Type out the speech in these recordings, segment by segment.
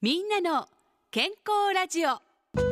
みんなの健康ラジオ。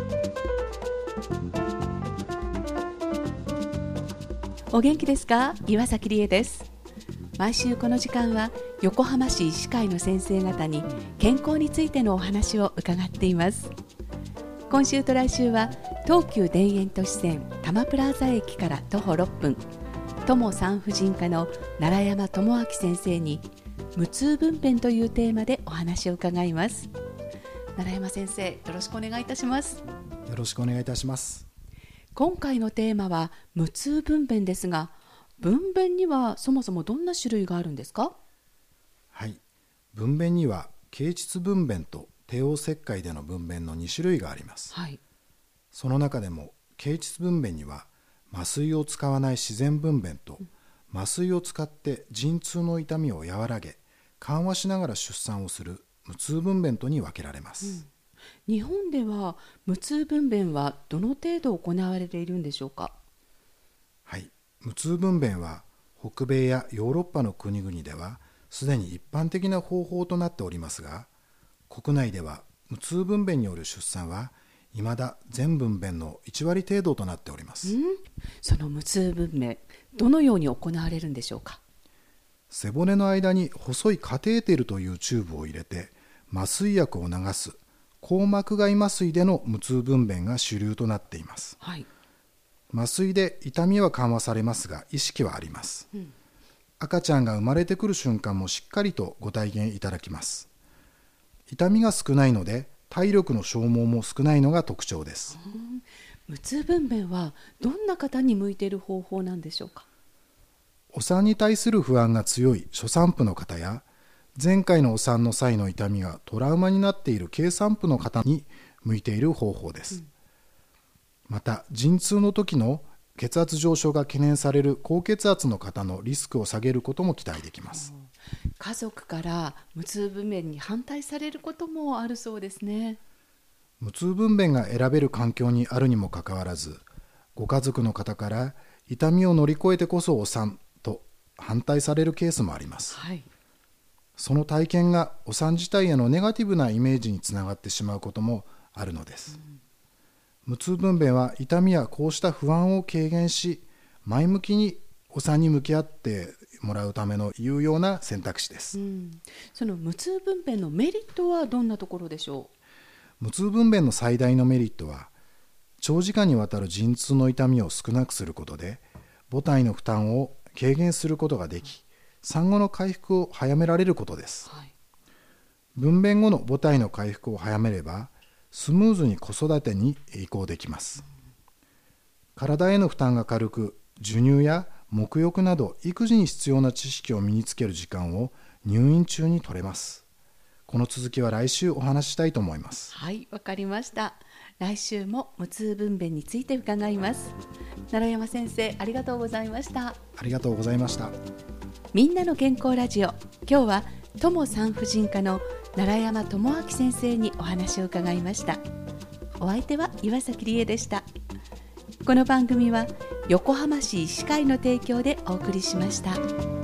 お元気ですか？岩崎理恵です。毎週この時間は横浜市医師会の先生方に健康についてのお話を伺っています。今週と来週は東急田園都市線多摩プラザ駅から徒歩6分、友産婦人科の奈良山智明先生に無痛分娩というテーマでお話を伺います。奈良山先生、よろしくお願いいたします。 よろしくお願いいたします。 今回のテーマは無痛分娩ですが、分娩にはそもそもどんな種類があるんですか？ はい、分娩には経腟分娩と帝王切開での分娩の2種類があります。 はい、 その中でも経腟分娩には麻酔を使わない自然分娩と、麻酔を使って陣痛の痛みを和らげ緩和しながら出産をする無痛分娩とに分けられます。 日本では無痛分娩はどの程度行われているんでしょうか？ はい、無痛分娩は北米やヨーロッパの国々ではすでに一般的な方法となっておりますが、国内では無痛分娩による出産は未だ全分娩の1割程度となっております。 その無痛分娩、どのように行われるんでしょうか？ 背骨の間に細いカテーテルというチューブを入れて麻酔薬を流す硬膜外麻酔での無痛分娩が主流となっています。 はい、 麻酔で痛みは緩和されますが意識はあります。赤ちゃんが生まれてくる瞬間もしっかりとご体験いただきます。痛みが少ないので体力の消耗も少ないのが特徴です。 無痛分娩はどんな方に向いている方法なんでしょうか？ お産に対する不安が強い初産婦の方や、前回のお産の際の痛みがトラウマになっている経産婦の方に向いている方法です。また陣痛の時の血圧上昇が懸念される高血圧の方のリスクを下げることも期待できます。 家族から無痛分娩に反対されることもあるそうですね。 無痛分娩が選べる環境にあるにもかかわらず、ご家族の方から痛みを乗り越えてこそお産と反対されるケースもあります。 はい、 その体験がお産自体へのネガティブなイメージにつながってしまうこともあるのです。無痛分娩は痛みやこうした不安を軽減し、前向きにお産に向き合ってもらうための有用な選択肢です。 その無痛分娩のメリットはどんなところでしょ無痛分娩の最大のメリットは、長時間にわたる陣痛の痛みを少なくすることで母体の負担を軽減することができ、産後の回復を早められることです。分娩後の母体の回復を早めればスムーズに子育てに移行できます。体への負担が軽く、授乳や沐浴など育児に必要な知識を身につける時間を入院中に取れます。この続きは来週お話ししたいと思います。 はい、わかりました。来週も無痛分娩について伺います。奈良山先生、ありがとうございました。 ありがとうございました。 みんなの健康ラジオ、今日は友産婦人科の奈良山智明先生にお話を伺いました。お相手は岩崎理恵でした。この番組は横浜市医師会の提供でお送りしました。